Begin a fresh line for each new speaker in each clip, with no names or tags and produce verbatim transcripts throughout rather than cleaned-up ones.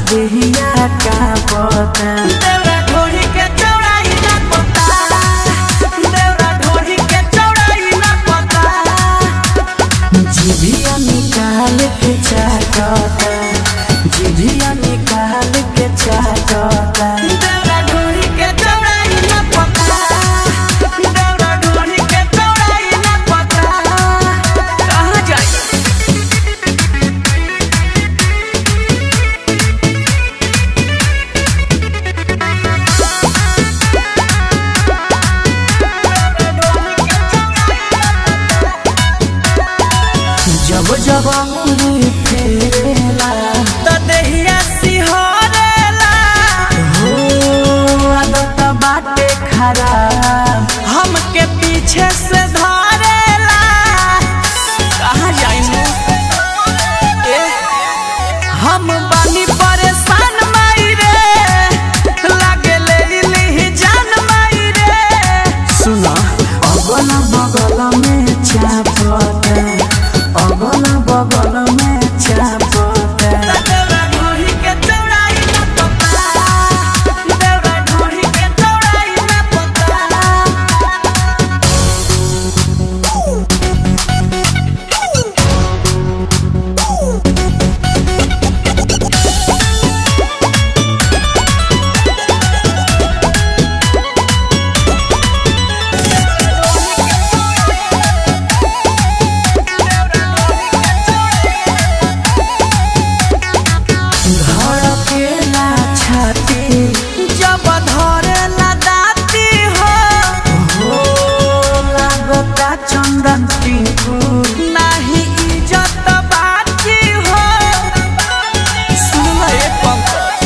देहिया का पता देवरा ढोरी के चौड़ाई ना पता देवरा ढोरी के चौड़ाई ना पता जिभिया निकाल के चाटता जिभिया निकाल के चाटता देवरा ढोरी के चौड़ाई ना पता देवरा ढोरी के चौड़ाई ना पता कहाँ जाए जब जब अंगुली फेरेला त देहिया सिहरेला हो आदत बाटे खराब हमके पीछे से धरेला कहाँ जाइनु ए हम बानी परेशान माई रे लागे ले ली जान माई रे सुना अगल बगल में चापता अगल बगल में चापता देवरा ढोरी के चौड़ाई ना पता देवरा ढोरी के चौड़ाई ना पता धड़केला छाती जब धरेला दाती हो हो लागता चंदन टिंकू नाही इज्जत बाकी हो सुन ए पंकज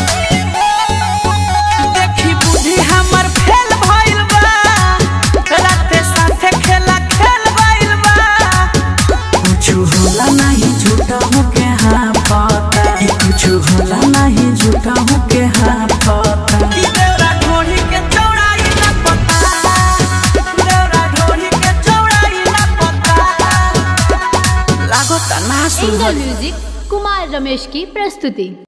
देखी बुद्धि हमर फेल भइल बा राते साथे खेला खेल भइल बा कुछ होला नहीं झूठा होके हाँ पता कुछ होला नहीं झूठा होके हाँ पता देवरा ढोरी के चौड़ाई ना पता देवरा ढोरी के चौड़ाई ना पता लागो तना सुन
एंगल म्यूजिक कुमार रमेश की प्रस्तुति।